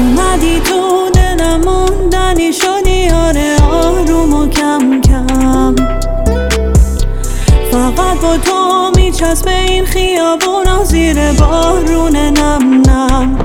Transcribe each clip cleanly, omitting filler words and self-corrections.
اومدی تو دلم موندنی شدی آره آروم و کم کم فقط با تو میچسبه این خیابونا زیر بارون نم نم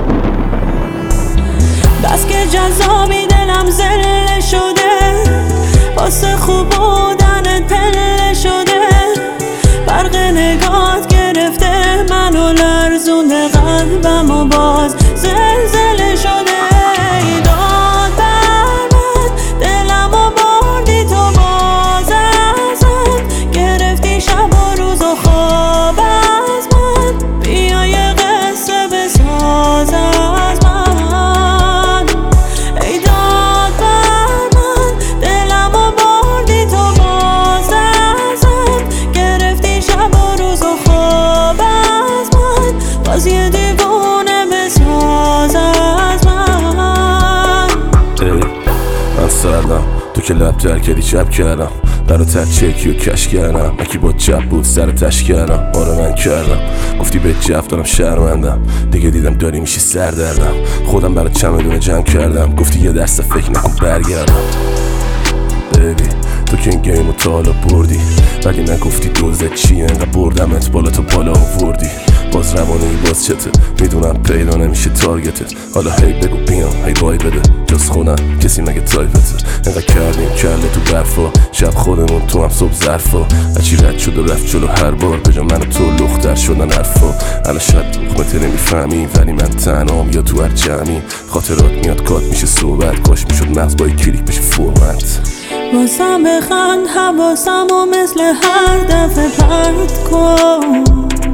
بس که جذابی دلم زله شده واسه خوب بودنت پله شده برق نگات گرفته منو لرزونده قلبم و باز زلزله شده ای داد بر من دلم و بردی تو باز ازم گرفتی شب و روز و خواب از من بیا یه قصه بساز از من ای داد بر من دلم و بردی تو باز ازم گرفتی شب و روز و خواب از من باز یه دیوونه بساز از من من سردم تو که لب تر کردی چپ کردم براتر چکی و کش کردم اکی با چپ بود سر تش کردم آره من کردم گفتی به جف دارم شرمندم دیگه دیدم داری میشی سردردم خودم برای چمدونه جمع کردم گفتی یه درس فکر نکن برگردم بیبی تو که این گیمو تا حالا بردی ولی نگفتی دوزت چیه انقدر بردمت بالا تو بالا آوردی باز روانهی باز چته میدونم پیدا نمیشه تارگتت حالا هی بگو بیام هی بای بده جز خونم کسی مگه تایپته انقدر کردیم کله تو برفا شب خودمون تو هم صبح ظرفا هرچی رد شد و رفت جلو هر بار بجا من و تو لختر شدن حرفا الان شاید لقمته نمیفهمی ولی من تنهام یا تو هر جمعی خاطرات میاد کات میشه صحبت کاش میشد مغز با کلیک بشه فرمت واسم بخند حواسم و مثل هر دفعه پرت کن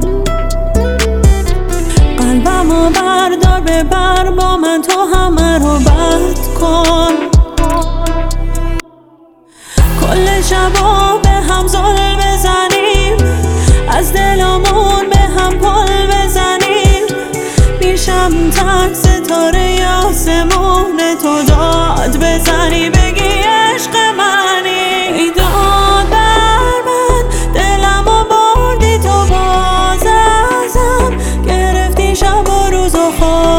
قلبمو بردار ببر با من تو همه رو بد کن کل شبا به هم زل بزنیم از دلمون به هم پل بزنیم میشم تک ستاره آسمون تو داد بزنی بگی عشق منی ای داد بر من دلم و بردی تو باز ازم گرفتی شب و روز و خواب